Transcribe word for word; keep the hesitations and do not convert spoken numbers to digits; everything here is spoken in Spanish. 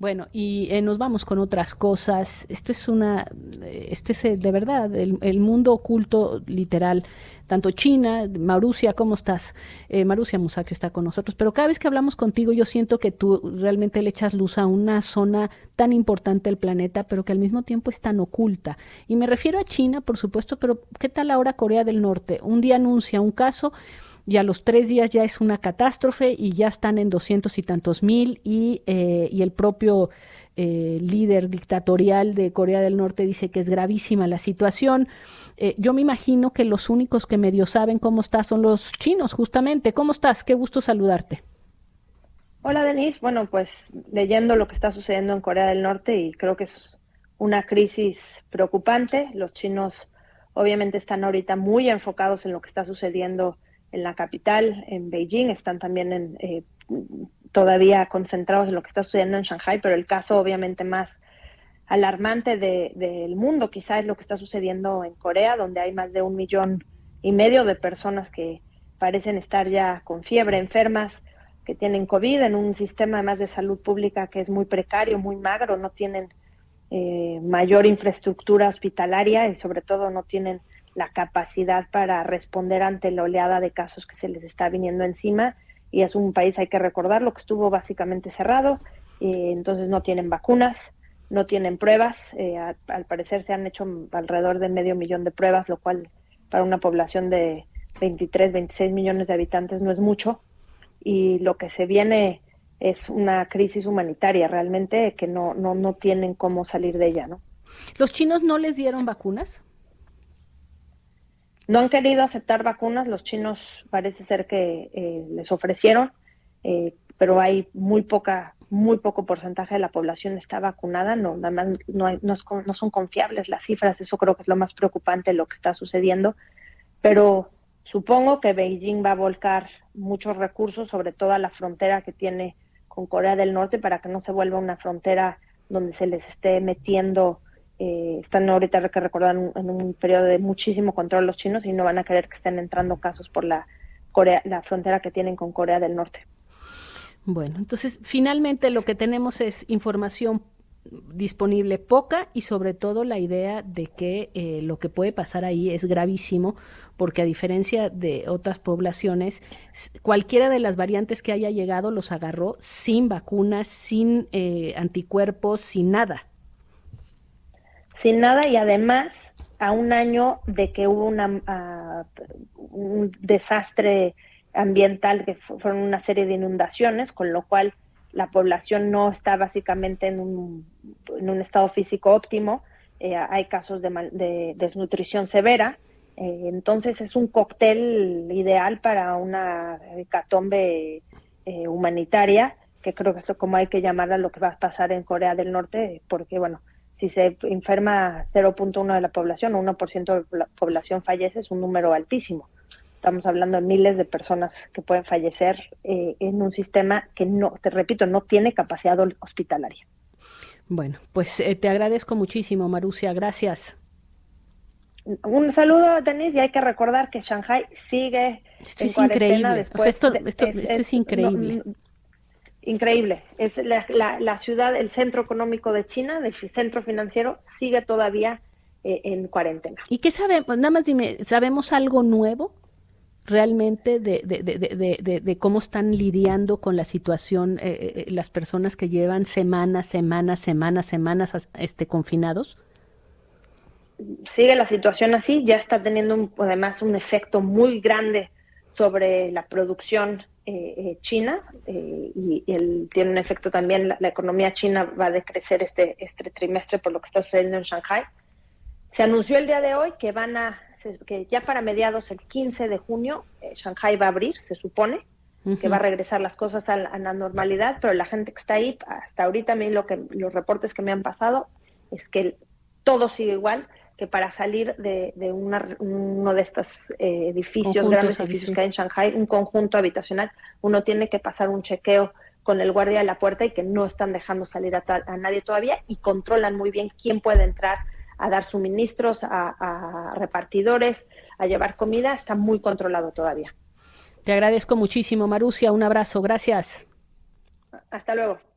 Bueno, y eh, nos vamos con otras cosas. Esto es una, eh, este es eh, de verdad el, el mundo oculto literal. Tanto China, Marusia, ¿cómo estás? Eh, Marusia Musacchio está con nosotros, pero cada vez que hablamos contigo yo siento que tú realmente le echas luz a una zona tan importante del planeta, pero que al mismo tiempo es tan oculta. Y me refiero a China, por supuesto, pero ¿qué tal ahora Corea del Norte? Un día anuncia un caso y a los tres días ya es una catástrofe y ya están en doscientos y tantos mil y, eh, y el propio eh, líder dictatorial de Corea del Norte dice que es gravísima la situación. Eh, yo me imagino que los únicos que medio saben cómo está son los chinos, justamente. ¿Cómo estás? Qué gusto saludarte. Hola Denise, bueno, pues leyendo lo que está sucediendo en Corea del Norte y creo que es una crisis preocupante. Los chinos obviamente están ahorita muy enfocados en lo que está sucediendo en la capital, en Beijing, están también en, eh, todavía concentrados en lo que está sucediendo en Shanghai, pero el caso obviamente más alarmante de, del mundo quizá es lo que está sucediendo en Corea, donde hay más de un millón y medio de personas que parecen estar ya con fiebre, enfermas, que tienen COVID, en un sistema además de salud pública que es muy precario, muy magro, no tienen eh, mayor infraestructura hospitalaria y sobre todo no tienen la capacidad para responder ante la oleada de casos que se les está viniendo encima. Y es un país, hay que recordarlo, que estuvo básicamente cerrado, eh, entonces no tienen vacunas, no tienen pruebas, eh, a, al parecer se han hecho alrededor de medio millón de pruebas, lo cual para una población de veintitrés, veintiséis millones de habitantes no es mucho, y lo que se viene es una crisis humanitaria realmente que no, no, no tienen cómo salir de ella, ¿no? ¿Los chinos no les dieron vacunas? No han querido aceptar vacunas, los chinos parece ser que eh, les ofrecieron, eh, pero hay muy poca, muy poco porcentaje de la población está vacunada, no, nada más no, hay, no, es, no son confiables las cifras, eso creo que es lo más preocupante lo que está sucediendo, pero supongo que Beijing va a volcar muchos recursos, sobre todo a la frontera que tiene con Corea del Norte, para que no se vuelva una frontera donde se les esté metiendo. Eh, están ahorita, que recordar, en, en un periodo de muchísimo control los chinos y no van a querer que estén entrando casos por la, Corea, la frontera que tienen con Corea del Norte. Bueno, entonces finalmente lo que tenemos es información disponible poca y sobre todo la idea de que eh, lo que puede pasar ahí es gravísimo porque a diferencia de otras poblaciones, cualquiera de las variantes que haya llegado los agarró sin vacunas, sin eh, anticuerpos, sin nada. Sin nada y además a un año de que hubo una, uh, un desastre ambiental que fueron una serie de inundaciones, con lo cual la población no está básicamente en un, en un estado físico óptimo, eh, hay casos de, mal, de desnutrición severa, eh, entonces es un cóctel ideal para una hecatombe eh, humanitaria, que creo que es como hay que llamarla lo que va a pasar en Corea del Norte, porque bueno, si se enferma cero punto uno de la población o uno por ciento de la población fallece, es un número altísimo. Estamos hablando de miles de personas que pueden fallecer eh, en un sistema que no, te repito, no tiene capacidad hospitalaria. Bueno, pues eh, te agradezco muchísimo, Marusia, gracias. Un saludo, Denise, y hay que recordar que Shanghai sigue Esto en es cuarentena increíble, o sea, después esto, de, esto, es, esto es es no, increíble. increíble. Es la, la, la ciudad, el centro económico de China, el centro financiero, sigue todavía eh, en cuarentena. ¿Y qué sabemos? Nada más dime, ¿sabemos algo nuevo realmente de, de, de, de, de, de cómo están lidiando con la situación eh, eh, las personas que llevan semanas, semanas, semanas, semanas este, confinados? Sigue la situación así, ya está teniendo un, además un efecto muy grande sobre la producción eh, eh, china eh, y, y el, tiene un efecto también, la, la economía china va a decrecer este, este trimestre por lo que está sucediendo en Shanghai. Se anunció el día de hoy que van a, que ya para mediados el quince de junio, eh, Shanghai va a abrir, se supone, uh-huh. que va a regresar las cosas a la, a la normalidad, pero la gente que está ahí, hasta ahorita a mí lo que, los reportes que me han pasado es que todo sigue igual, que para salir de, de una, uno de estos eh, edificios, Conjuntos grandes edificios que hay en Shanghai, un conjunto habitacional, uno tiene que pasar un chequeo con el guardia de la puerta y que no están dejando salir a, a nadie todavía y controlan muy bien quién puede entrar a dar suministros, a, a repartidores, a llevar comida, está muy controlado todavía. Te agradezco muchísimo, Marusia, un abrazo, gracias. Hasta luego.